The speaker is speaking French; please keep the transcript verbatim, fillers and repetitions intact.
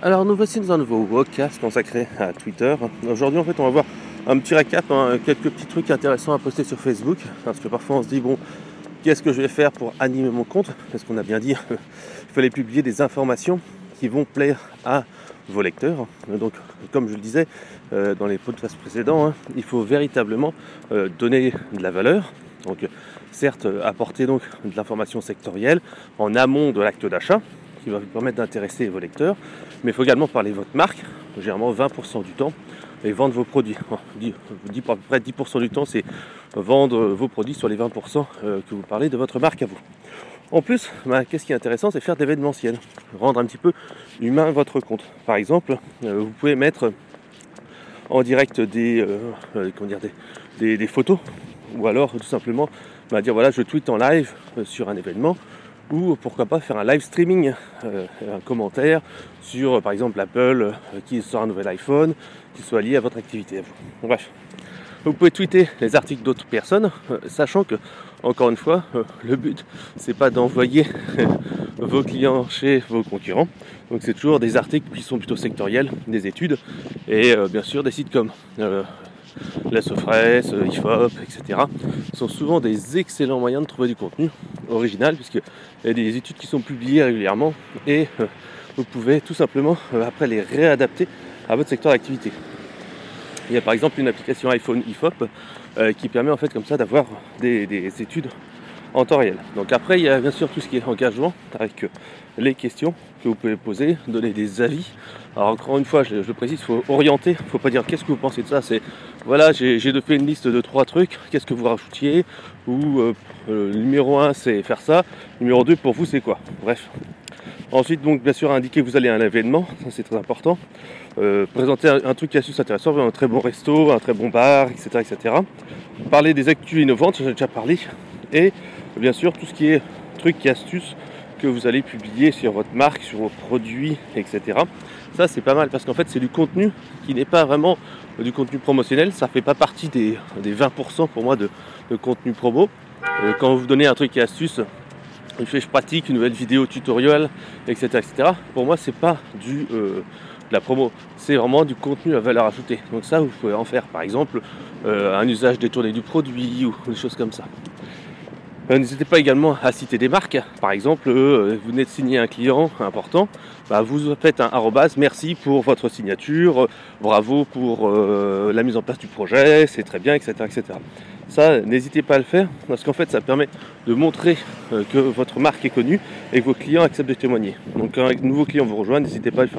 Alors nous voici dans un nouveau podcast consacré à Twitter. Aujourd'hui en fait on va voir un petit récap, hein, quelques petits trucs intéressants à poster sur Facebook. Parce que parfois on se dit bon, qu'est-ce que je vais faire pour animer mon compte? Parce qu'on a bien dit qu'il fallait publier des informations qui vont plaire à vos lecteurs. Donc comme je le disais euh, dans les podcasts précédents, hein, il faut véritablement euh, donner de la valeur. Donc certes apporter donc de l'information sectorielle en amont de l'acte d'achat, qui va vous permettre d'intéresser vos lecteurs, mais il faut également parler de votre marque, généralement vingt pour cent du temps, et vendre vos produits. Je vous dis à peu près dix pour cent du temps, c'est vendre vos produits sur les vingt pour cent que vous parlez de votre marque à vous. En plus, bah, qu'est-ce qui est intéressant, c'est faire de l'événementiel, rendre un petit peu humain votre compte. Par exemple, euh, vous pouvez mettre en direct des, euh, euh, comment dire, des, des, des photos, ou alors tout simplement bah, dire voilà, je tweete en live euh, sur un événement, ou pourquoi pas faire un live streaming, euh, un commentaire sur par exemple Apple euh, qui sort un nouvel iPhone qui soit lié à votre activité à vous. Bref, vous pouvez tweeter les articles d'autres personnes, euh, sachant que encore une fois euh, le but c'est pas d'envoyer vos clients chez vos concurrents, donc c'est toujours des articles qui sont plutôt sectoriels, des études et euh, bien sûr des sites comme euh, la Sofres, I F O P, et cetera sont souvent des excellents moyens de trouver du contenu original, puisqu'il y a des études qui sont publiées régulièrement et euh, vous pouvez tout simplement euh, après les réadapter à votre secteur d'activité. Il y a par exemple une application iPhone I F O P euh, qui permet en fait comme ça d'avoir des, des études en temps réel. Donc après il y a bien sûr tout ce qui est engagement avec les questions que vous pouvez poser, donner des avis. Alors encore une fois je, je précise, il faut orienter, il ne faut pas dire qu'est-ce que vous pensez de ça, c'est voilà j'ai, j'ai fait une liste de trois trucs, qu'est-ce que vous rajoutiez, ou euh, euh, numéro un c'est faire ça, numéro deux pour vous c'est quoi, bref. Ensuite donc bien sûr indiquer que vous allez à un événement, ça c'est très important. Euh, présenter un, un truc qui est astuce intéressant, un très bon resto, un très bon bar, et cetera et cetera. Parler des actus innovantes, j'en ai déjà parlé. Et bien sûr tout ce qui est trucs et astuces que vous allez publier sur votre marque, sur vos produits, et cetera. Ça c'est pas mal parce qu'en fait c'est du contenu qui n'est pas vraiment du contenu promotionnel, ça fait pas partie des, des vingt pour cent pour moi de, de contenu promo. Euh, quand vous donnez un truc et astuce, une fiche pratique, une nouvelle vidéo tutoriel, et cetera et cetera. Pour moi c'est pas du euh, de la promo, c'est vraiment du contenu à valeur ajoutée. Donc ça vous pouvez en faire par exemple euh, un usage détourné du produit ou des choses comme ça. Euh, n'hésitez pas également à citer des marques. Par exemple, euh, vous venez de signer un client important, bah, vous faites un arrobase, merci pour votre signature, bravo pour euh, la mise en place du projet, c'est très bien, et cetera et cetera. Ça, n'hésitez pas à le faire, parce qu'en fait, ça permet de montrer euh, que votre marque est connue et que vos clients acceptent de témoigner. Donc, quand un nouveau client vous rejoint, n'hésitez pas à le faire